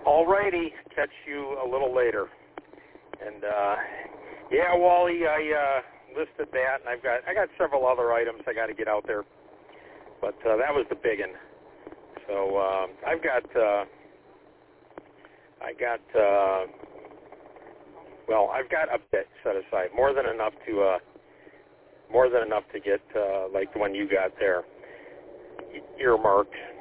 All righty. Catch you a little later. And, yeah, Wally, I listed that, and I got several other items I got to get out there. But that was the big one. So I've got a bit set aside, more than enough to get like the one you got there earmarked